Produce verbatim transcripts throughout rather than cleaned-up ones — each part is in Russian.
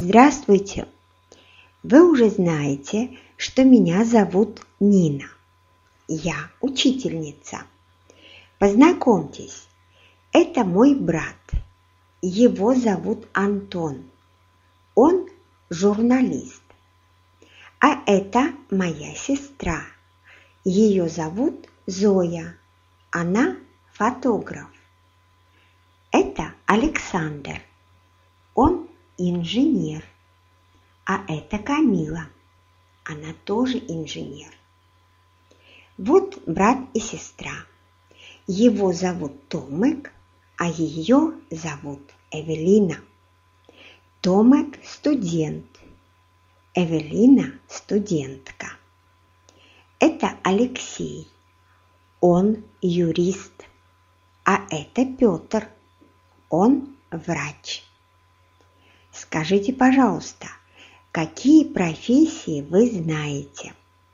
Здравствуйте! Вы уже знаете, что меня зовут Нина. Я учительница. Познакомьтесь, это мой брат. Его зовут Антон. Он журналист. А это моя сестра. Ее зовут Зоя. Она фотограф. Это Александр. Он инженер. А это Камила. Она тоже инженер. Вот брат и сестра. Его зовут Томик, а ее зовут Эвелина. Томик – студент. Эвелина – студентка. Это Алексей. Он юрист. А это Петр. Он врач. Скажите, пожалуйста, какие профессии вы знаете?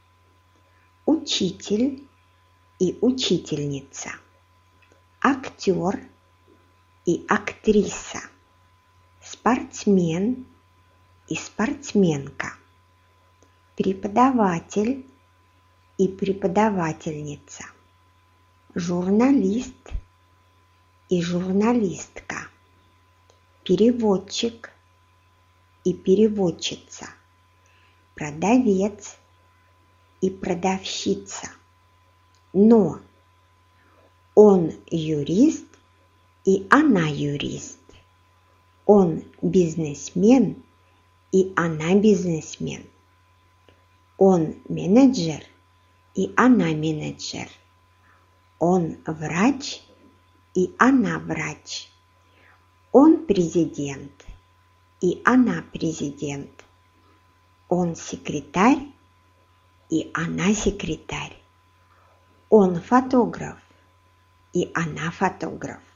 Учитель и учительница. Актер и актриса. Спортсмен и спортсменка. Преподаватель и преподавательница. Журналист и журналистка. Переводчик и переводчица. Продавец и продавщица. Но он юрист и она юрист. Он бизнесмен и она бизнесмен. Он менеджер и она менеджер. Он врач и она врач. Он президент и она президент. Он секретарь и она секретарь. Он фотограф и она фотограф.